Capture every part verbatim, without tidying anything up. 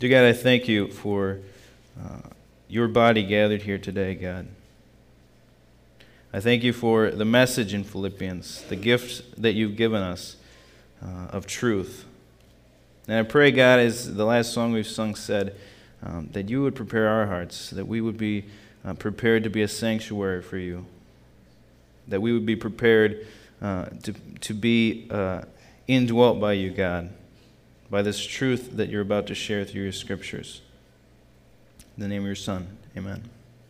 Dear God, I thank you for uh, your body gathered here today, God. I thank you for the message in Philippians, the gift that you've given us uh, of truth. And I pray, God, as the last song we've sung said, um, that you would prepare our hearts, that we would be uh, prepared to be a sanctuary for you, that we would be prepared uh, to, to be uh, indwelt by you, God, by this truth that you're about to share through your scriptures. In the name of your Son, amen.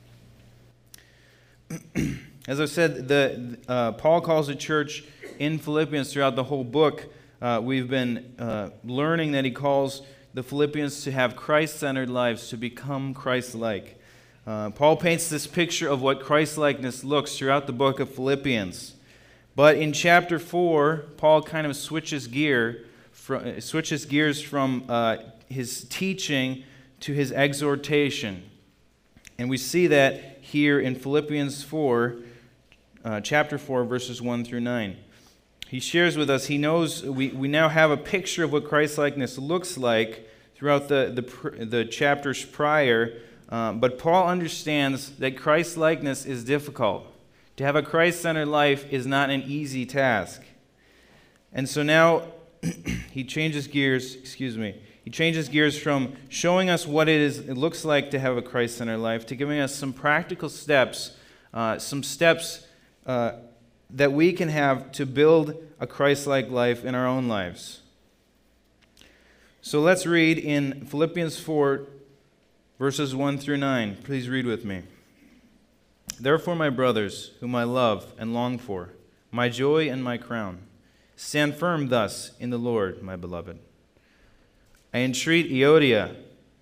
As I said, the uh, Paul calls the church in Philippians throughout the whole book. Uh, we've been uh, learning that he calls the Philippians to have Christ-centered lives, to become Christ-like. Uh, Paul paints this picture of what Christ-likeness looks throughout the book of Philippians. But in chapter four, Paul kind of switches gear, from, switches gears from uh, his teaching to his exhortation. And we see that here in Philippians four, uh, chapter four, verses one through nine. He shares with us, he knows we, we now have a picture of what Christ-likeness looks like throughout the, the, the chapters prior, uh, but Paul understands that Christ-likeness is difficult. To have a Christ-centered life is not an easy task. And so now he changes gears, excuse me, he changes gears from showing us what it is it looks like to have a Christ-centered life to giving us some practical steps, uh, some steps uh, that we can have to build a Christ-like life in our own lives. So let's read in Philippians four, verses one through nine. Please read with me. Therefore, my brothers, whom I love and long for, my joy and my crown, stand firm thus in the Lord, my beloved. I entreat Euodia,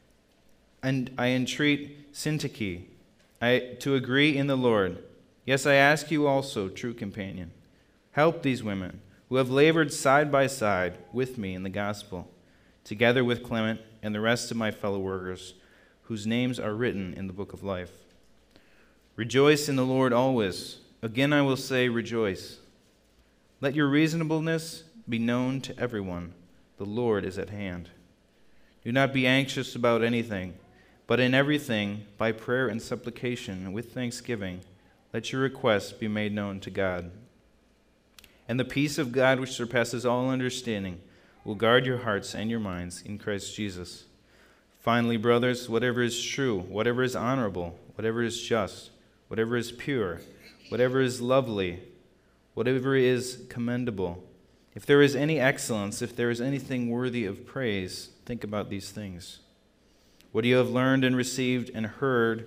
and I entreat Syntyche I, to agree in the Lord. Yes, I ask you also, true companion, help these women who have labored side by side with me in the gospel, together with Clement and the rest of my fellow workers, whose names are written in the book of life. Rejoice in the Lord always. Again I will say, rejoice. Let your reasonableness be known to everyone. The Lord is at hand. Do not be anxious about anything, but in everything, by prayer and supplication, with thanksgiving, let your requests be made known to God. And the peace of God, which surpasses all understanding, will guard your hearts and your minds in Christ Jesus. Finally, brothers, whatever is true, whatever is honorable, whatever is just, whatever is pure, whatever is lovely, whatever is commendable, if there is any excellence, if there is anything worthy of praise, think about these things. What you have learned and received and heard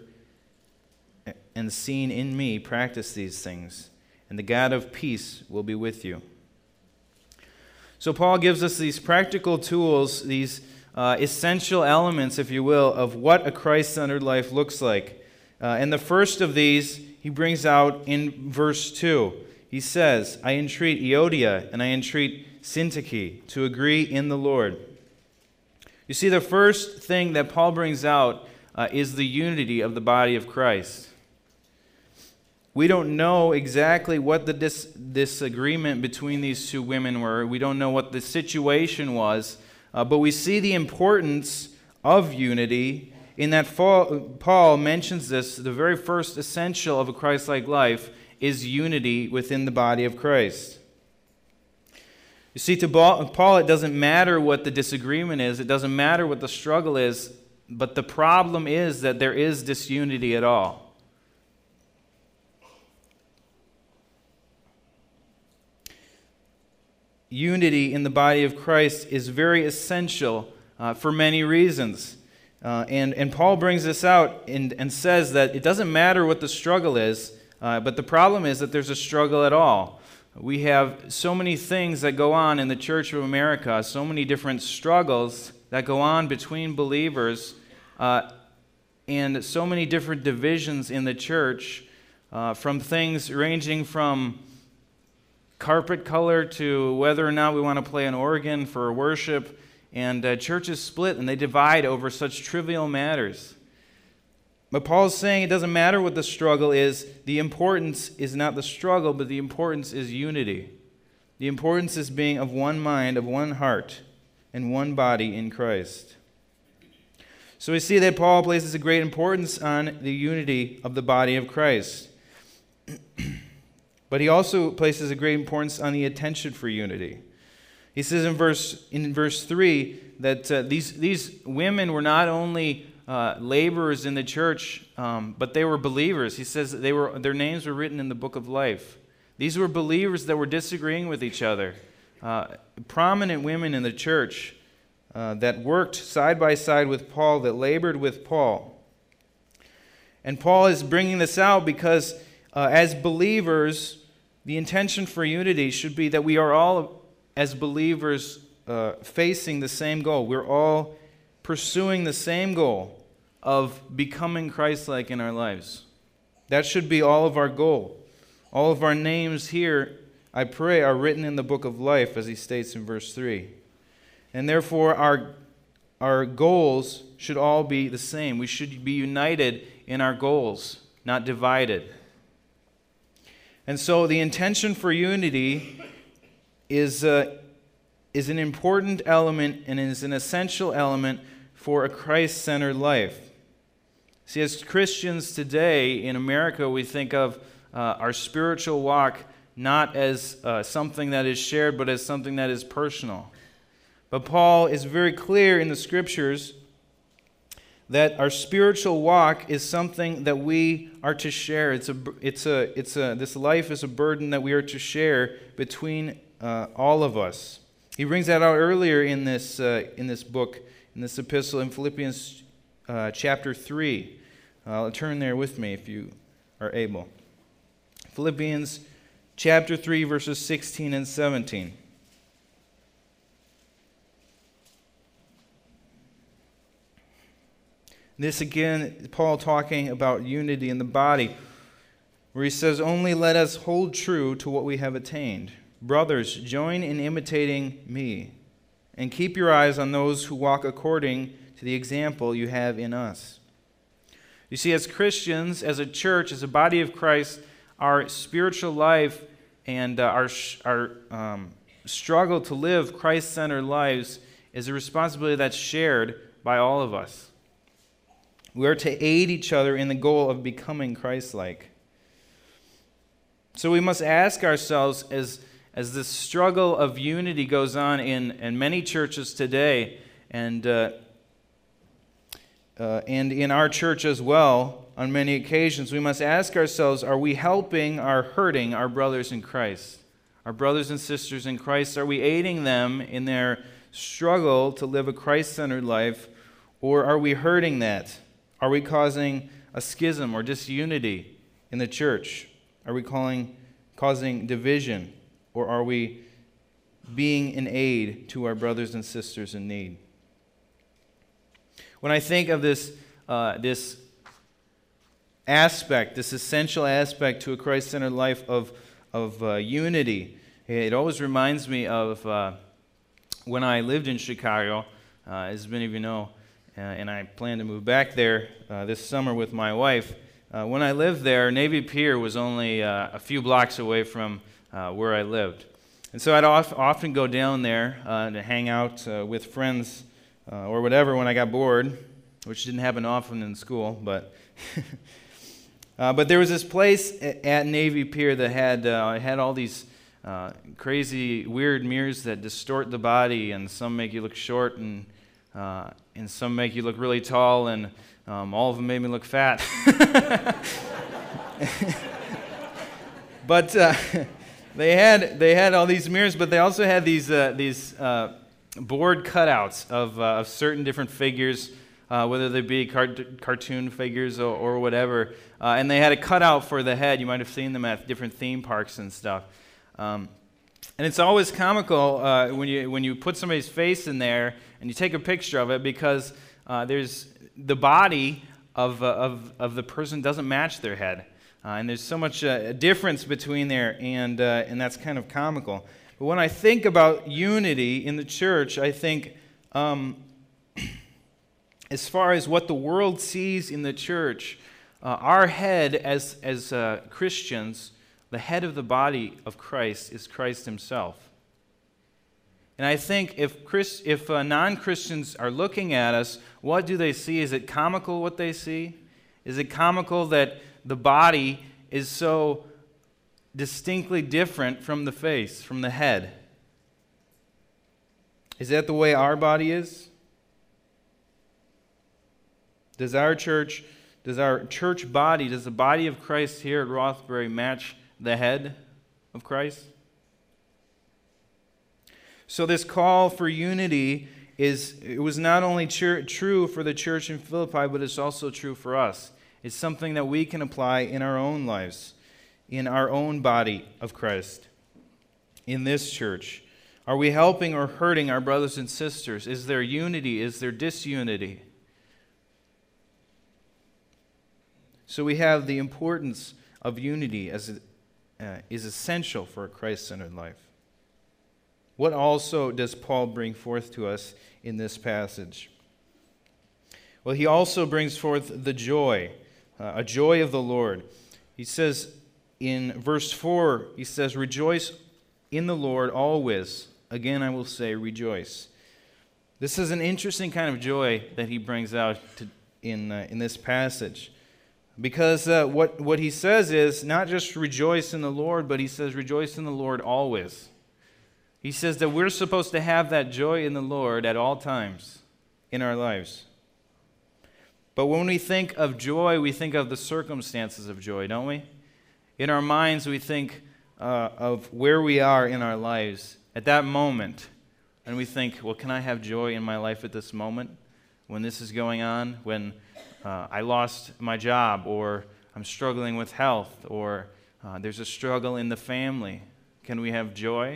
and seen in me, practice these things, and the God of peace will be with you. So Paul gives us these practical tools, these uh, essential elements, if you will, of what a Christ-centered life looks like. Uh, and the first of these he brings out in verse two. He says, I entreat Euodia and I entreat Syntyche to agree in the Lord. You see, the first thing that Paul brings out uh, is the unity of the body of Christ. We don't know exactly what the dis- disagreement between these two women were. We don't know what the situation was, uh, but we see the importance of unity in that Paul mentions this. The very first essential of a Christ-like life is unity within the body of Christ. You see, to Paul, it doesn't matter what the disagreement is. It doesn't matter what the struggle is. But the problem is that there is disunity at all. Unity in the body of Christ is very essential uh, for many reasons. Uh, and, and Paul brings this out and, and says that it doesn't matter what the struggle is, uh, but the problem is that there's a struggle at all. We have so many things that go on in the Church of America, so many different struggles that go on between believers, uh, and so many different divisions in the church, uh, from things ranging from carpet color to whether or not we want to play an organ for worship, and uh, churches split and they divide over such trivial matters. But Paul's saying it doesn't matter what the struggle is. The importance is not the struggle, but the importance is unity. The importance is being of one mind, of one heart, and one body in Christ. So we see that Paul places a great importance on the unity of the body of Christ. But he also places a great importance on the attention for unity. He says in verse in verse three that uh, these these women were not only uh, laborers in the church, um, but they were believers. He says that they were their names were written in the book of life. These were believers that were disagreeing with each other. Uh, prominent women in the church uh, that worked side by side with Paul, that labored with Paul. And Paul is bringing this out because uh, as believers, the intention for unity should be that we are all, as believers, uh, facing the same goal. We're all pursuing the same goal of becoming Christ-like in our lives. That should be all of our goal. All of our names here, I pray, are written in the book of life, as he states in verse three. And therefore, our, our goals should all be the same. We should be united in our goals, not divided. And so the intention for unity is, uh, is an important element and is an essential element for a Christ-centered life. See, as Christians today in America, we think of uh, our spiritual walk not as uh, something that is shared, but as something that is personal. But Paul is very clear in the Scriptures that our spiritual walk is something that we are to share. It's a, it's a, it's a, this life is a burden that we are to share between uh, all of us. He brings that out earlier in this, uh, in this book, in this epistle, in Philippians uh, chapter three. Uh, turn there with me if you are able. Philippians chapter three, verses sixteen and seventeen. This again, Paul talking about unity in the body, where he says, "Only let us hold true to what we have attained. Brothers, join in imitating me, and keep your eyes on those who walk according to the example you have in us." You see, as Christians, as a church, as a body of Christ, our spiritual life and uh, our, our um, struggle to live Christ-centered lives is a responsibility that's shared by all of us. We are to aid each other in the goal of becoming Christ-like. So we must ask ourselves, as, as this struggle of unity goes on in, in many churches today, and, uh, uh, and in our church as well, on many occasions, we must ask ourselves, are we helping or hurting our brothers in Christ? Our brothers and sisters in Christ, are we aiding them in their struggle to live a Christ-centered life, or are we hurting that? Are we causing a schism or disunity in the church? Are we calling, causing division? Or are we being an aid to our brothers and sisters in need? When I think of this, uh, this aspect, this essential aspect to a Christ-centered life of, of uh, unity, it always reminds me of uh, when I lived in Chicago, uh, as many of you know, Uh, and I plan to move back there uh, this summer with my wife. Uh, when I lived there, Navy Pier was only uh, a few blocks away from uh, where I lived. And so I'd of, often go down there uh, to hang out uh, with friends uh, or whatever when I got bored, which didn't happen often in school. But uh, but there was this place at Navy Pier that had, uh, had all these uh, crazy, weird mirrors that distort the body, and some make you look short, and Uh, and some make you look really tall, and um, all of them made me look fat. But uh, they had they had all these mirrors, but they also had these uh, these uh, board cutouts of uh, of certain different figures, uh, whether they be cart- cartoon figures or, or whatever. Uh, and they had a cutout for the head. You might have seen them at different theme parks and stuff. Um, And it's always comical uh, when you when you put somebody's face in there and you take a picture of it, because uh, there's the body of, uh, of of the person doesn't match their head, uh, and there's so much uh, a difference between there, and uh, and that's kind of comical. But when I think about unity in the church, I think um, as far as what the world sees in the church, uh, our head as as uh, Christians. The head of the body of Christ is Christ himself. And I think if Chris, if uh, non-Christians are looking at us, what do they see? Is it comical what they see? Is it comical that the body is so distinctly different from the face, from the head? Is that the way our body is? Does our church, does our church body, does the body of Christ here at Rothbury match the head of Christ? So this call for unity is, it was not only tr- true for the church in Philippi, but it's also true for us. It's something that we can apply in our own lives, in our own body of Christ, in this church. Are we helping or hurting our brothers and sisters? Is there unity? Is there disunity? So we have the importance of unity as it uh, is essential for a Christ-centered life. What also does Paul bring forth to us in this passage? Well, he also brings forth the joy, uh, a joy of the Lord. He says in verse four, he says, "Rejoice in the Lord always. Again, I will say, rejoice." This is an interesting kind of joy that he brings out to, in, uh, in this passage. Because uh, what, what he says is not just rejoice in the Lord, but he says rejoice in the Lord always. He says that we're supposed to have that joy in the Lord at all times in our lives. But when we think of joy, we think of the circumstances of joy, don't we? In our minds, we think uh, of where we are in our lives at that moment. And we think, well, can I have joy in my life at this moment when this is going on? When uh, I lost my job, or I'm struggling with health, or uh, there's a struggle in the family. Can we have joy?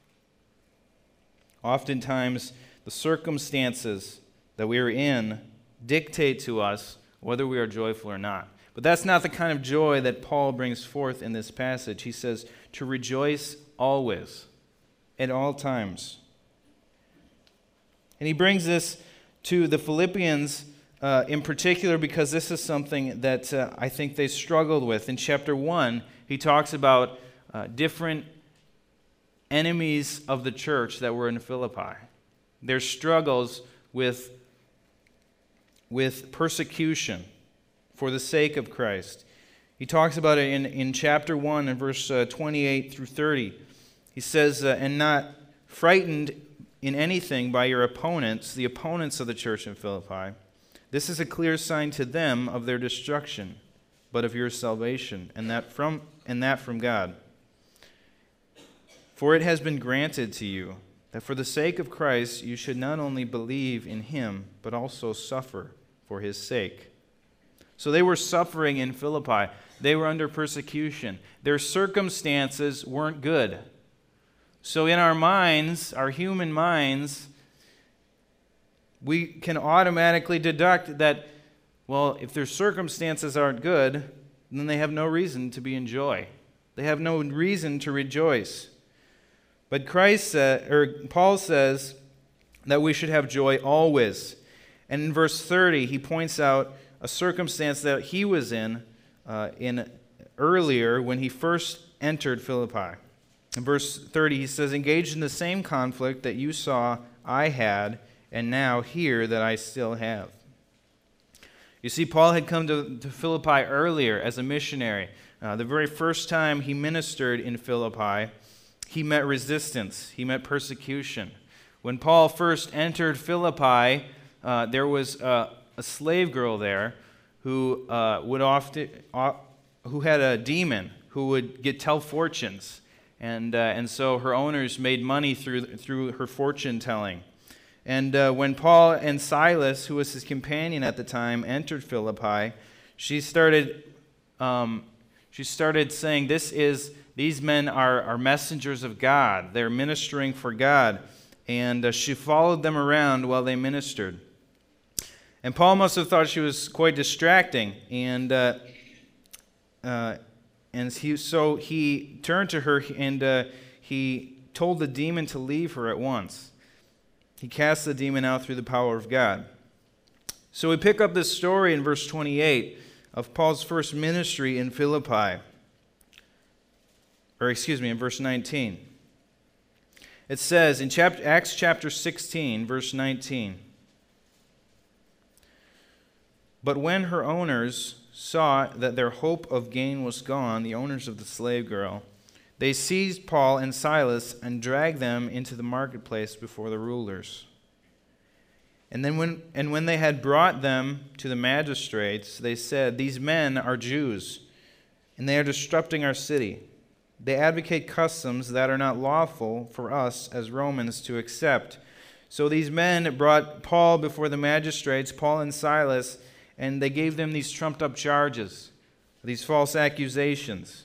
Oftentimes, the circumstances that we are in dictate to us whether we are joyful or not. But that's not the kind of joy that Paul brings forth in this passage. He says to rejoice always, at all times. And he brings this to the Philippians uh, in particular because this is something that uh, I think they struggled with. In chapter one, he talks about uh, different enemies of the church that were in Philippi. Their struggles with, with persecution for the sake of Christ. He talks about it in, in chapter one and verse uh, twenty-eight through thirty. He says, uh, and not frightened in anything by your opponents, the opponents of the church in Philippi. This is a clear sign to them of their destruction, but of your salvation, and that from and that from God. For it has been granted to you that for the sake of Christ you should not only believe in him, but also suffer for his sake. So they were suffering in Philippi. They were under persecution. Their circumstances weren't good. So in our minds, our human minds, we can automatically deduct that, well, if their circumstances aren't good, then they have no reason to be in joy. They have no reason to rejoice. But Christ said, or Paul says that we should have joy always. And in verse thirty, he points out a circumstance that he was in, uh, in earlier when he first entered Philippi. In verse thirty, he says, engaged in the same conflict that you saw I had, and now hear that I still have. You see, Paul had come to, to Philippi earlier as a missionary. Uh, the very first time he ministered in Philippi, he met resistance. He met persecution. When Paul first entered Philippi, uh, there was a, a slave girl there who uh, would often, uh, who had a demon who would get tell fortunes. And uh, and so her owners made money through through her fortune telling. And uh, when Paul and Silas, who was his companion at the time, entered Philippi, she started um, she started saying, "This is these men are are messengers of God. They're ministering for God." And uh, she followed them around while they ministered. And Paul must have thought she was quite distracting, and. Uh, uh, And he, so he turned to her and uh, he told the demon to leave her at once. He cast the demon out through the power of God. So we pick up this story in verse twenty-eight of Paul's first ministry in Philippi. Or excuse me, in verse nineteen. It says in chapter, Acts chapter sixteen, verse nineteen, "But when her owners saw that their hope of gain was gone," the owners of the slave girl, "they seized Paul and Silas and dragged them into the marketplace before the rulers. And then when and when they had brought them to the magistrates, they said, 'These men are Jews, and they are disrupting our city. They advocate customs that are not lawful for us as Romans to accept.' So these men brought Paul before the magistrates, Paul and Silas, and they gave them these trumped-up charges, these false accusations.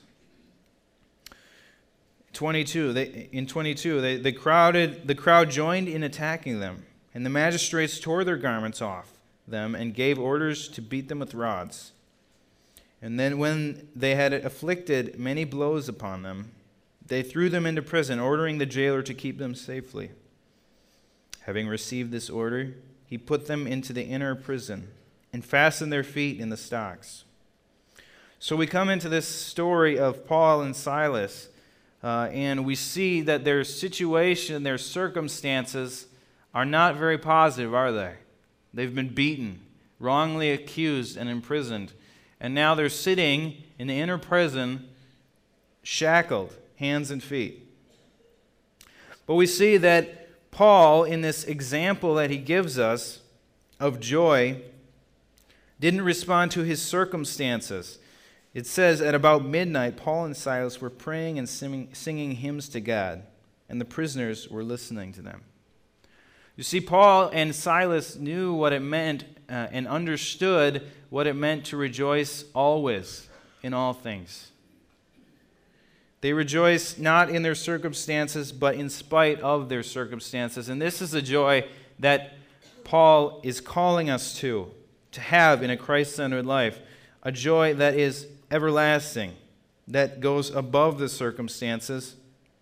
twenty-two, they, in twenty-two, they, they crowded, the crowd joined in attacking them, and the magistrates tore their garments off them and gave orders to beat them with rods. And then when they had afflicted many blows upon them, they threw them into prison, ordering the jailer to keep them safely. Having received this order, he put them into the inner prison and fastened their feet in the stocks." So we come into this story of Paul and Silas, uh, and we see that their situation, their circumstances are not very positive, are they? They've been beaten, wrongly accused, and imprisoned. And now they're sitting in the inner prison, shackled, hands and feet. But we see that Paul, in this example that he gives us of joy, didn't respond to his circumstances. It says, at about midnight, Paul and Silas were praying and singing, singing hymns to God, and the prisoners were listening to them. You see, Paul and Silas knew what it meant uh, and understood what it meant to rejoice always in all things. They rejoice not in their circumstances, but in spite of their circumstances. And this is a joy that Paul is calling us to, to have in a Christ-centered life, a joy that is everlasting, that goes above the circumstances.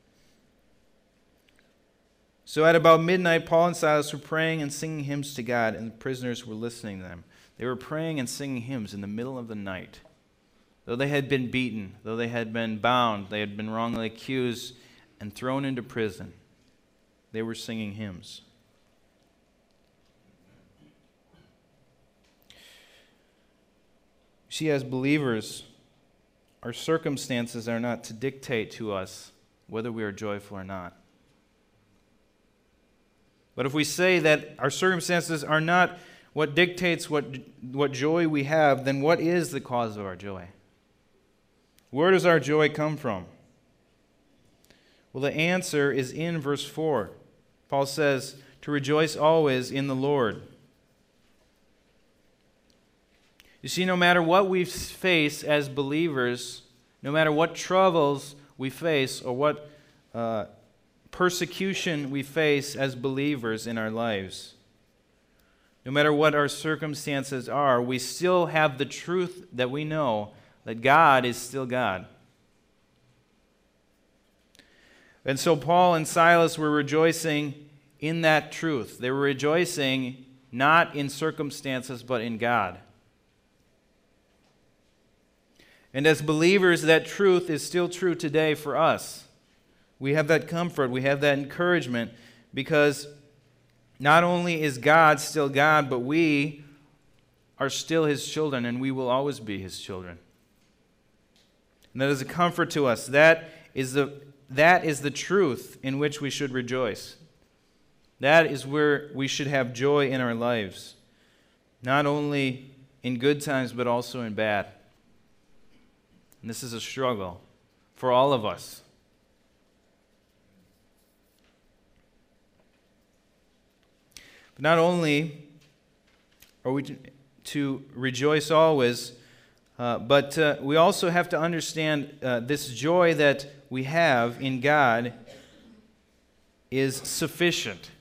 So at about midnight, Paul and Silas were praying and singing hymns to God, and the prisoners were listening to them. They were praying and singing hymns in the middle of the night. Though they had been beaten, though they had been bound, they had been wrongly accused and thrown into prison, they were singing hymns. See, as believers, our circumstances are not to dictate to us whether we are joyful or not. But if we say that our circumstances are not what dictates what, what joy we have, then what is the cause of our joy? Where does our joy come from? Well, the answer is in verse four. Paul says, to rejoice always in the Lord. You see, no matter what we face as believers, no matter what troubles we face or what uh, persecution we face as believers in our lives, no matter what our circumstances are, we still have the truth that we know that God is still God. And so Paul and Silas were rejoicing in that truth. They were rejoicing not in circumstances, but in God. And as believers, that truth is still true today for us. We have that comfort, we have that encouragement, because not only is God still God, but we are still His children, and we will always be His children. And that is a comfort to us. That is the, that is the truth in which we should rejoice. That is where we should have joy in our lives, not only in good times, but also in bad. And this is a struggle for all of us. But not only are we to, to rejoice always, uh, but uh, we also have to understand uh, this joy that we have in God is sufficient.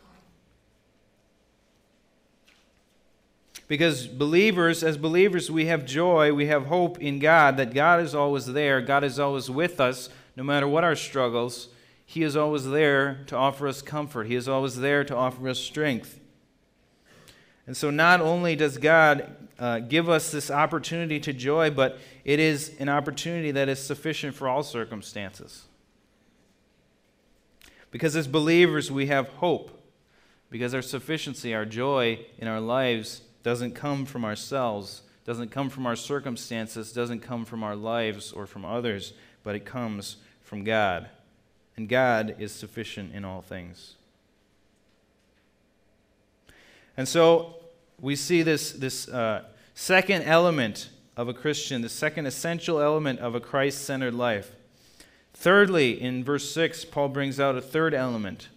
Because believers, as believers, we have joy, we have hope in God, that God is always there, God is always with us, no matter what our struggles. He is always there to offer us comfort. He is always there to offer us strength. And so not only does God uh, give us this opportunity to joy, but it is an opportunity that is sufficient for all circumstances. Because as believers, we have hope. Because our sufficiency, our joy in our lives doesn't come from ourselves, doesn't come from our circumstances, doesn't come from our lives or from others, but it comes from God. And God is sufficient in all things. And so we see this, this uh, second element of a Christian, the second essential element of a Christ-centered life. Thirdly, in verse six, Paul brings out a third element.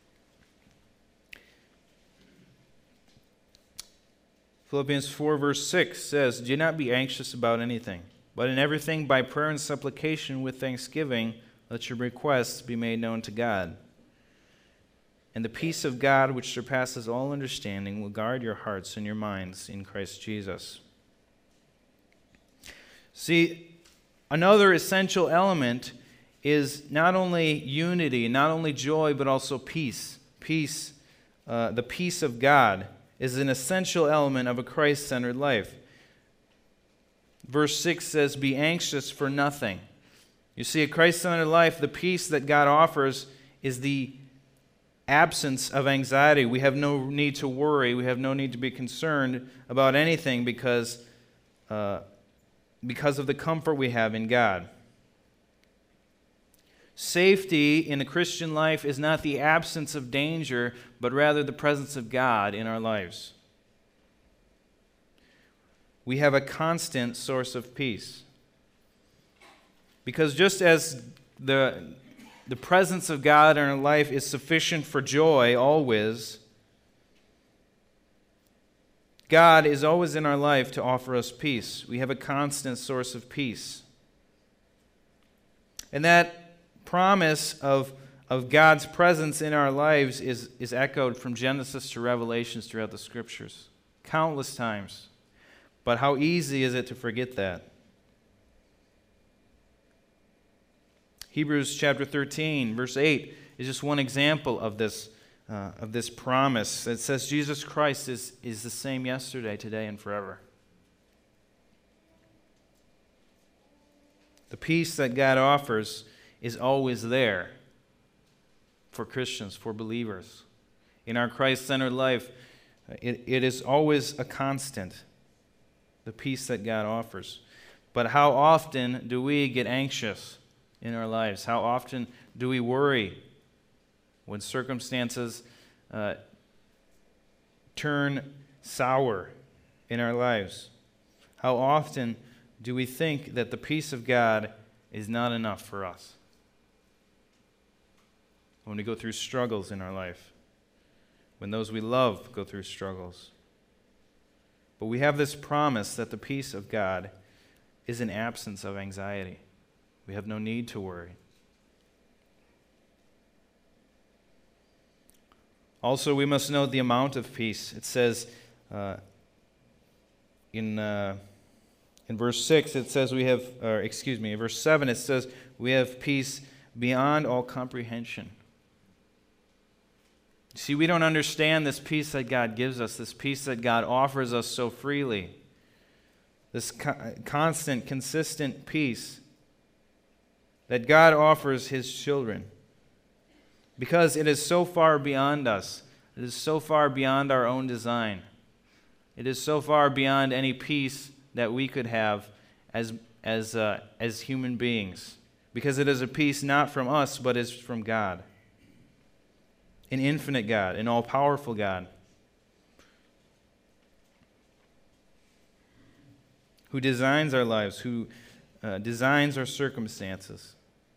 Philippians four, verse six says, "Do not be anxious about anything, but in everything by prayer and supplication with thanksgiving, let your requests be made known to God. And the peace of God, which surpasses all understanding, will guard your hearts and your minds in Christ Jesus." See, another essential element is not only unity, not only joy, but also peace. Peace, uh, the peace of God, is an essential element of a Christ-centered life. Verse six says, "Be anxious for nothing." You see, a Christ-centered life, the peace that God offers is the absence of anxiety. We have no need to worry. We have no need to be concerned about anything because, uh, because of the comfort we have in God. Safety in the Christian life is not the absence of danger, but rather the presence of God in our lives. We have a constant source of peace. Because just as the, the presence of God in our life is sufficient for joy always, God is always in our life to offer us peace. We have a constant source of peace. And that promise of, of God's presence in our lives is, is echoed from Genesis to Revelations throughout the Scriptures, countless times. But how easy is it to forget that? Hebrews chapter thirteen, verse eight, is just one example of this, uh, of this promise. It says Jesus Christ is, is the same yesterday, today, and forever. The peace that God offers is always there for Christians, for believers. In our Christ-centered life, it, it is always a constant, the peace that God offers. But how often do we get anxious in our lives? How often do we worry when circumstances uh, turn sour in our lives? How often do we think that the peace of God is not enough for us when we go through struggles in our life, when those we love go through struggles? But we have this promise that the peace of God is an absence of anxiety. We have no need to worry. Also, we must note the amount of peace. It says uh, in uh, in verse six, it says we have, or excuse me, in verse seven, it says we have peace beyond all comprehension. See, we don't understand this peace that God gives us, this peace that God offers us so freely, this co- constant, consistent peace that God offers His children, because it is so far beyond us. It is so far beyond our own design. It is so far beyond any peace that we could have as, as, uh, as human beings, because it is a peace not from us, but is from God. An infinite God, an all-powerful God, who designs our lives, who uh, designs our circumstances.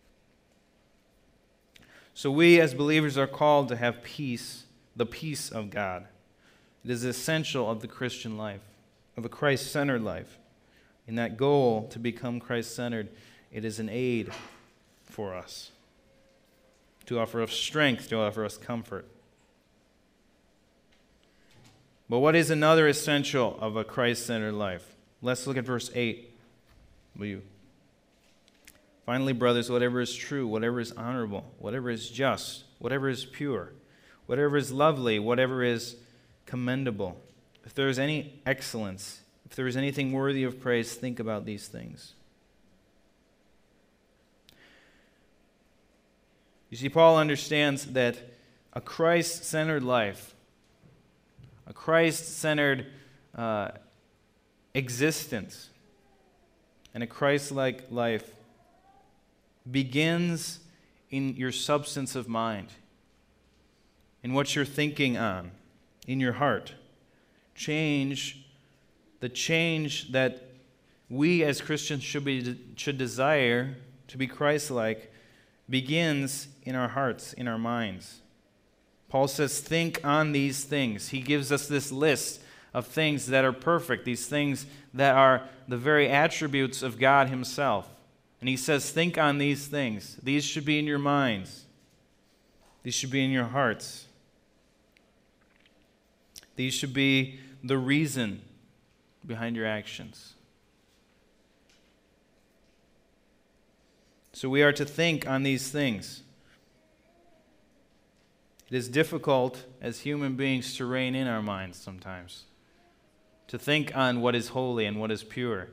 So we as believers are called to have peace, the peace of God. It is essential of the Christian life, of a Christ-centered life. In that goal to become Christ-centered, it is an aid for us, to offer us strength, to offer us comfort. But what is another essential of a Christ-centered life? Let's look at verse eight. Will you? Finally, brothers, whatever is true, whatever is honorable, whatever is just, whatever is pure, whatever is lovely, whatever is commendable, if there is any excellence, if there is anything worthy of praise, think about these things. You see, Paul understands that a Christ-centered life, a Christ-centered uh, existence, and a Christ-like life begins in your substance of mind, in what you're thinking on, in your heart. Change, the change that we as Christians should be should desire to be Christ-like, begins in our hearts, in our minds. Paul says, think on these things. He gives us this list of things that are perfect, these things that are the very attributes of God himself. And he says, think on these things. These should be in your minds. These should be in your hearts. These should be the reason behind your actions. So we are to think on these things. It is difficult as human beings to rein in our minds sometimes, to think on what is holy and what is pure.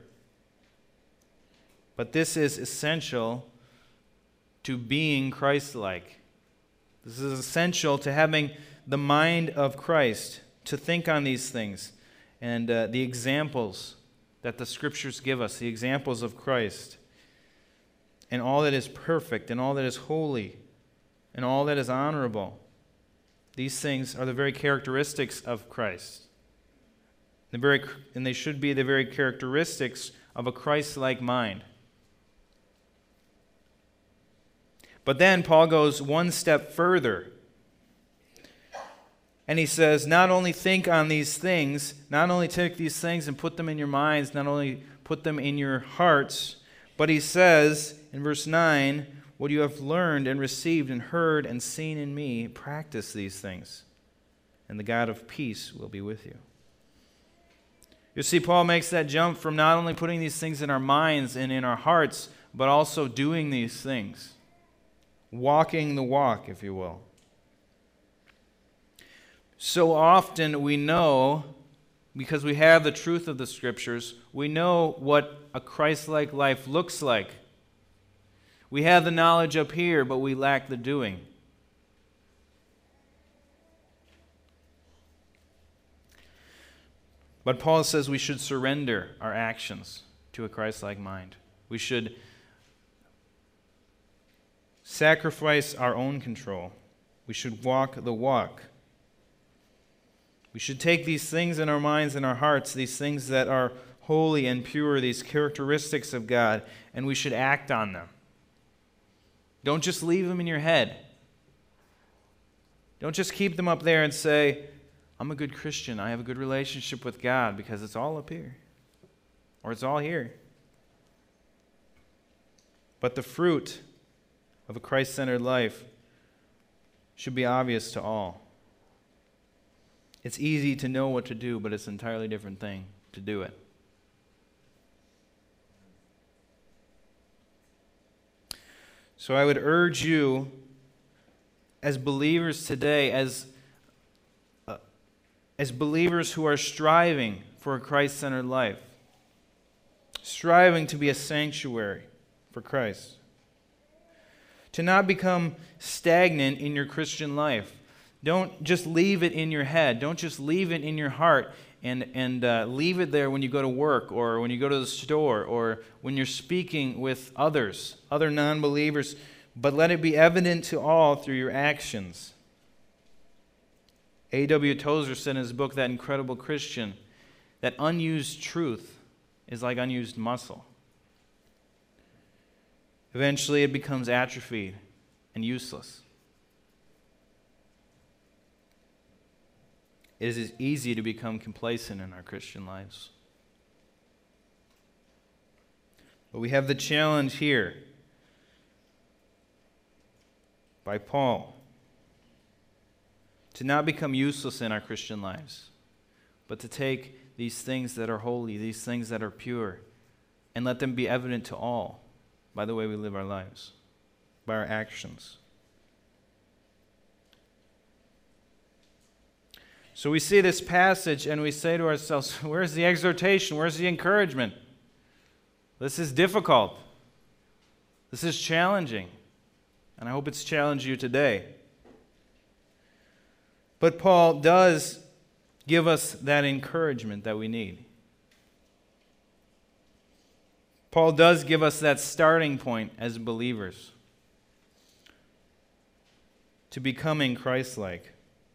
But this is essential to being Christ-like. This is essential to having the mind of Christ, to think on these things and uh, the examples that the Scriptures give us, the examples of Christ, and all that is perfect, and all that is holy, and all that is honorable. These things are the very characteristics of Christ. The very, and they should be the very characteristics of a Christ-like mind. But then Paul goes one step further. And he says, not only think on these things, not only take these things and put them in your minds, not only put them in your hearts, but he says in verse nine, what you have learned and received and heard and seen in me, practice these things, and the God of peace will be with you. You see, Paul makes that jump from not only putting these things in our minds and in our hearts, but also doing these things. Walking the walk, if you will. So often we know, because we have the truth of the Scriptures, we know what a Christ-like life looks like. We have the knowledge up here, but we lack the doing. But Paul says we should surrender our actions to a Christ-like mind. We should sacrifice our own control. We should walk the walk. We should take these things in our minds and our hearts, these things that are holy and pure, these characteristics of God, and we should act on them. Don't just leave them in your head. Don't just keep them up there and say, I'm a good Christian. I have a good relationship with God, because it's all up here. Or it's all here. But the fruit of a Christ-centered life should be obvious to all. It's easy to know what to do, but it's an entirely different thing to do it. So I would urge you, as believers today, as, uh, as believers who are striving for a Christ-centered life, striving to be a sanctuary for Christ, to not become stagnant in your Christian life. Don't just leave it in your head. Don't just leave it in your heart and, and uh, leave it there when you go to work or when you go to the store or when you're speaking with others, other non-believers, but let it be evident to all through your actions. A W Tozer said in his book, That Incredible Christian, that unused truth is like unused muscle. Eventually it becomes atrophied and useless. It is easy to become complacent in our Christian lives. But we have the challenge here by Paul to not become useless in our Christian lives, but to take these things that are holy, these things that are pure, and let them be evident to all by the way we live our lives, by our actions. So we see this passage and we say to ourselves, where's the exhortation? Where's the encouragement? This is difficult. This is challenging. And I hope it's challenged you today. But Paul does give us that encouragement that we need. Paul does give us that starting point as believers to becoming Christ-like.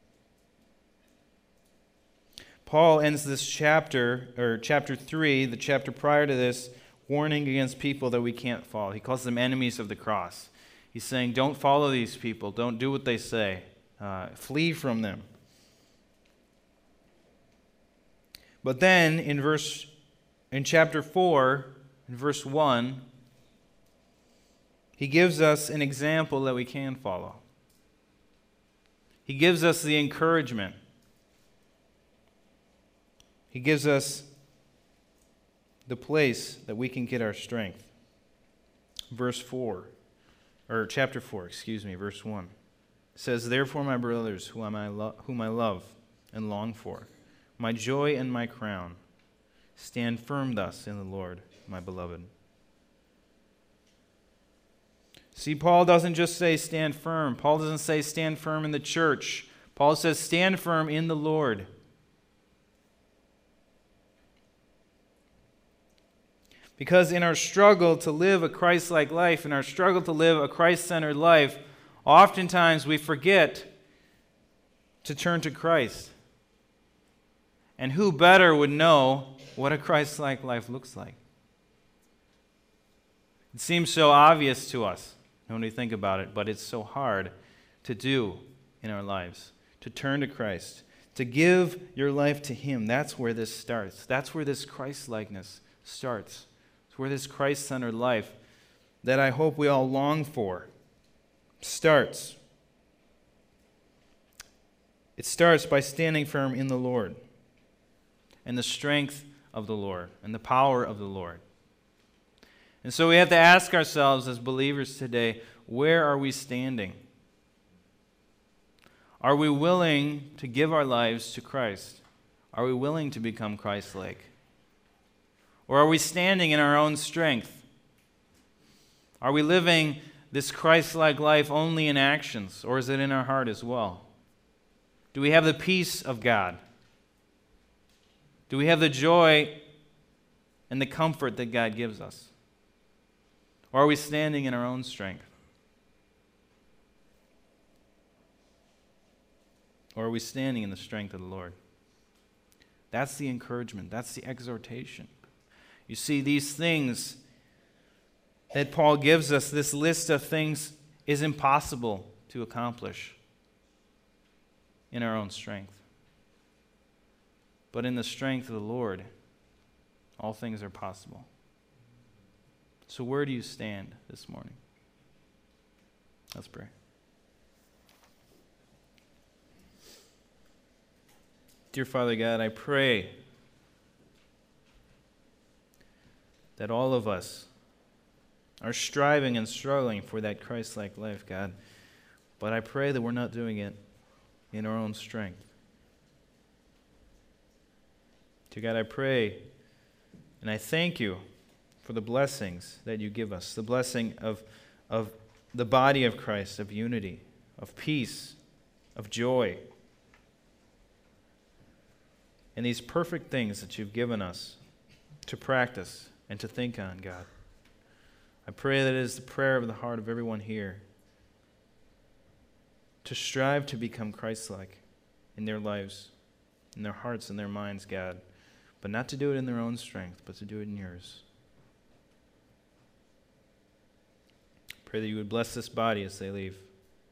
Paul ends this chapter, or chapter three, the chapter prior to this, warning against people that we can't follow. He calls them enemies of the cross. He's saying, don't follow these people. Don't do what they say. Uh, flee from them. But then in verse, in chapter four, in verse one, he gives us an example that we can follow. He gives us the encouragement. He gives us the place that we can get our strength. Verse four, or chapter four, excuse me, verse one. It says, therefore, my brothers, whom I, lo- whom I love and long for, my joy and my crown, stand firm thus in the Lord, my beloved. See, Paul doesn't just say stand firm. Paul doesn't say stand firm in the church. Paul says stand firm in the Lord. Because in our struggle to live a Christ-like life, in our struggle to live a Christ-centered life, oftentimes we forget to turn to Christ. And who better would know what a Christ-like life looks like? It seems so obvious to us when we think about it, but it's so hard to do in our lives. To turn to Christ, to give your life to Him. That's where this starts. That's where this Christ-likeness starts. It's where this Christ-centered life that I hope we all long for starts. It starts by standing firm in the Lord and the strength of the Lord and the power of the Lord. And so we have to ask ourselves as believers today, where are we standing? Are we willing to give our lives to Christ? Are we willing to become Christ-like? Or are we standing in our own strength? Are we living this Christ-like life only in actions, or is it in our heart as well? Do we have the peace of God? Do we have the joy and the comfort that God gives us? Or are we standing in our own strength? Or are we standing in the strength of the Lord? That's the encouragement. That's the exhortation. You see, these things that Paul gives us, this list of things, is impossible to accomplish in our own strength. But in the strength of the Lord, all things are possible. So where do you stand this morning? Let's pray. Dear Father God, I pray that all of us are striving and struggling for that Christ-like life, God. But I pray that we're not doing it in our own strength. Dear God, I pray and I thank you for the blessings that you give us, the blessing of, of the body of Christ, of unity, of peace, of joy, and these perfect things that you've given us to practice and to think on, God. I pray that it is the prayer of the heart of everyone here to strive to become Christ-like in their lives, in their hearts and their minds, God, but not to do it in their own strength, but to do it in yours. Pray that you would bless this body as they leave.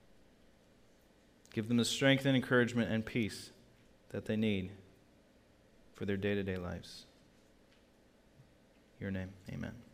Give them the strength and encouragement and peace that they need for their day-to-day lives. In your name, amen.